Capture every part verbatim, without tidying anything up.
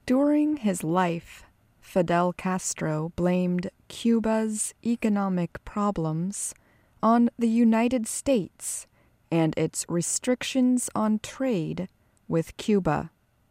During his life, Fidel Castro blamed Cuba's economic problems on the United States and its restrictions on trade with Cuba.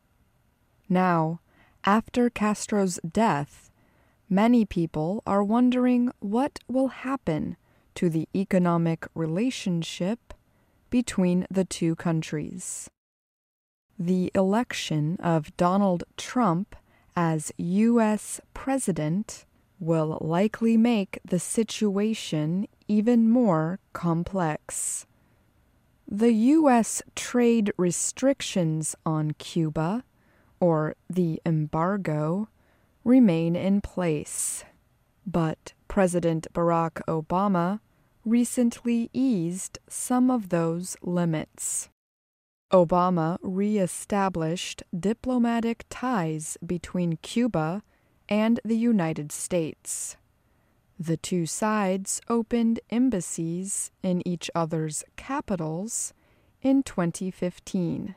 Now, after Castro's death, many people are wondering what will happen to the economic relationship between the two countries. The election of Donald Trump as U S president will likely make the situation even more complex. The U S trade restrictions on Cuba, or the embargo, remain in place, but President Barack Obama recently eased some of those limits. Obama re-established diplomatic ties between Cuba and the United States. The two sides opened embassies in each other's capitals in twenty fifteen.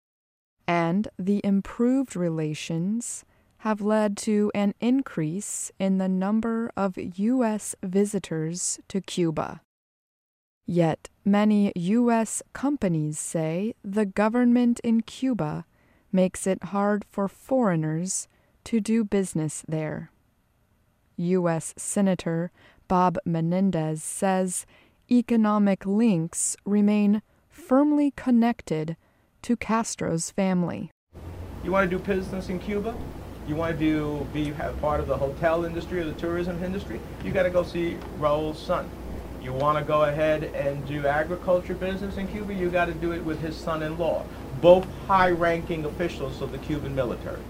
And the improved relations have led to an increase in the number of U S visitors to Cuba. Yet many U S companies say the government in Cuba makes it hard for foreigners to do business there. U S Senator Bob Menendez says economic links remain firmly connected to Castro's family. You want to do business in Cuba? You want to do, be part of the hotel industry or the tourism industry? You got to go see Raul's son. You want to go ahead and do agriculture business in Cuba? You got to do it with his son-in-law, both high-ranking officials of the Cuban military.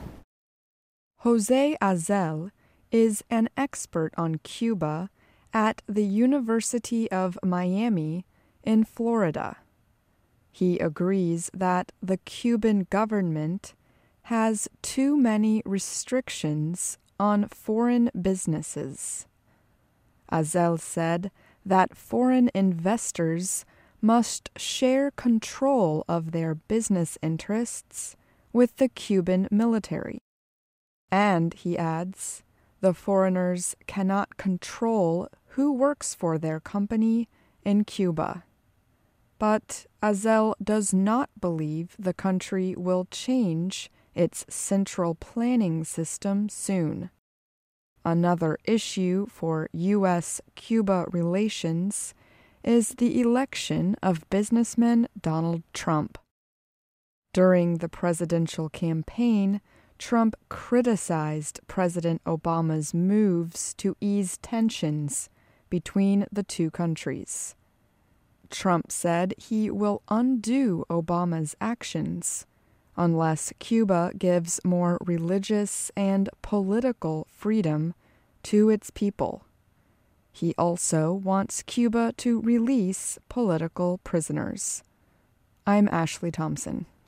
Jose Azel is an expert on Cuba at the University of Miami in Florida. He agrees that the Cuban government has too many restrictions on foreign businesses. Azel said that foreign investors must share control of their business interests with the Cuban military. And, he adds, the foreigners cannot control who works for their company in Cuba. But Azel does not believe the country will change its central planning system soon. Another issue for U S Cuba relations is the election of businessman Donald Trump. During the presidential campaign, Trump criticized President Obama's moves to ease tensions between the two countries. Trump said he will undo Obama's actions unless Cuba gives more religious and political freedom to its people. He also wants Cuba to release political prisoners. I'm Ashley Thompson.